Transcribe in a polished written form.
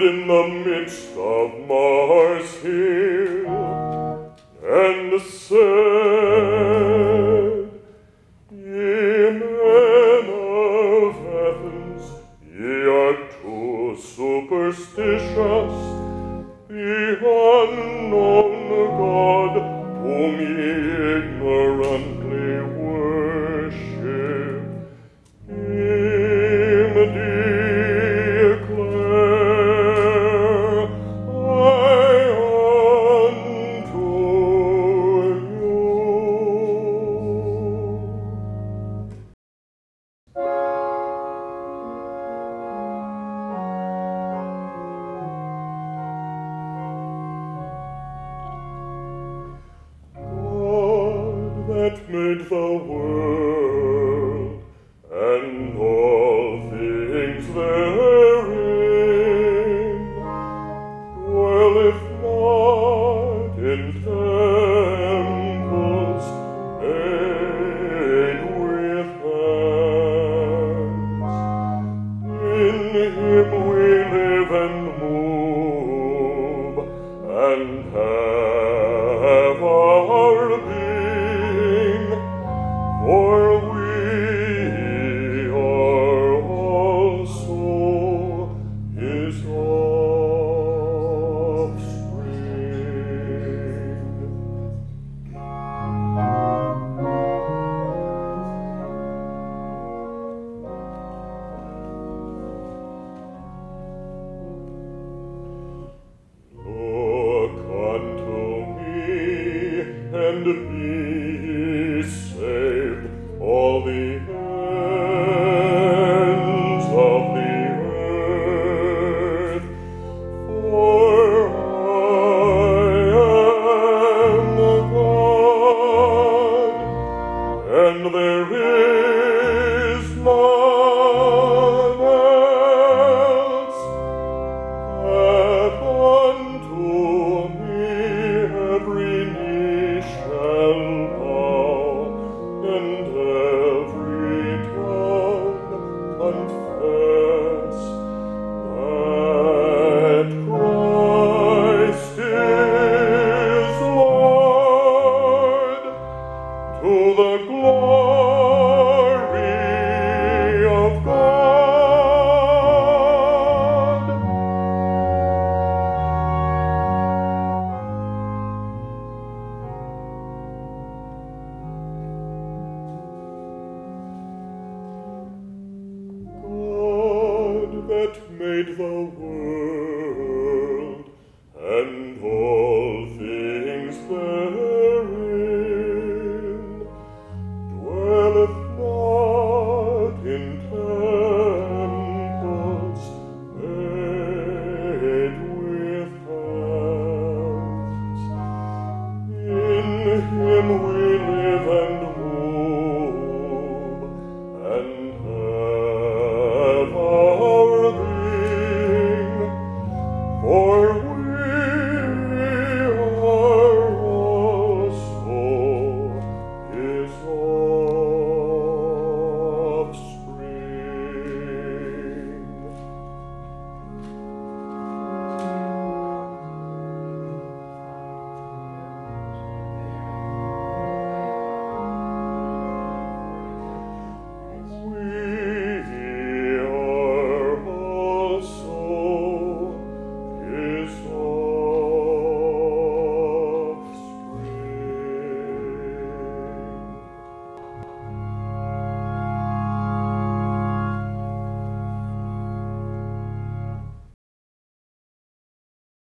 in the midst of Mars here, and said, Ye men of Athens, ye are too superstitious. The unknown God, whom ye ignorantly worship, him declare I unto you. That made the world and all things therein, dwelleth not in temples made with hands. In him we live and move and have our being, for we are also his offspring. Look unto me and be saved, all the ends of the earth, for I am God, and there is none else. That unto me every knee shall bow, and every tongue confess that Christ is Lord, to the glory of God. God that made the world and all things therein, dwelleth not in temples made with hands. In him we live and